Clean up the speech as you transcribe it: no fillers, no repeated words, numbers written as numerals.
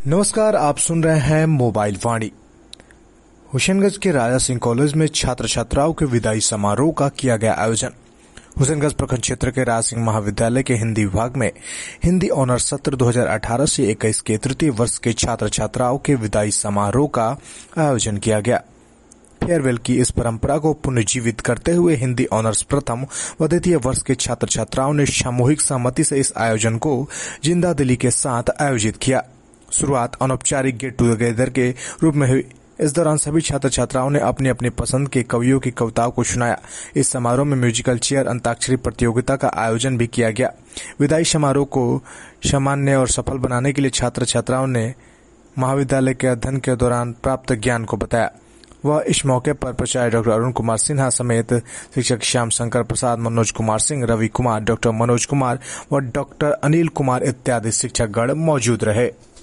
नमस्कार, आप सुन रहे हैं मोबाइल वाणी। हुसैनगंज के राजा सिंह कॉलेज में छात्र छात्राओं के विदाई समारोह का किया गया आयोजन। हुसैनगंज प्रखंड क्षेत्र के राजा सिंह महाविद्यालय के हिंदी विभाग में हिंदी ऑनर्स सत्र 2018 से 21 के तृतीय वर्ष के छात्र छात्राओं के विदाई समारोह का आयोजन किया गया। फेयरवेल की इस परंपरा को पुनर्जीवित करते हुए हिंदी ऑनर्स प्रथम व द्वितीय वर्ष के छात्र छात्राओं ने सामूहिक सहमति से इस आयोजन को जिंदा दिली के साथ आयोजित किया। शुरुआत अनौपचारिक गेट टुगेदर के रूप में हुई। इस दौरान सभी छात्र छात्राओं ने अपनी अपनी पसंद के कवियों की कविताओं को सुनाया। इस समारोह में म्यूजिकल चेयर अंताक्षरी प्रतियोगिता का आयोजन भी किया गया। विदाई समारोह को सामान्य और सफल बनाने के लिए छात्र छात्राओं ने महाविद्यालय के अध्ययन के दौरान प्राप्त ज्ञान को बताया। वह इस मौके पर प्राचार्य डॉक्टर अरुण कुमार सिन्हा समेत शिक्षक श्याम शंकर प्रसाद, मनोज कुमार सिंह, रवि कुमार, डॉक्टर मनोज कुमार व डॉक्टर अनिल कुमार इत्यादि शिक्षकगण मौजूद रहे।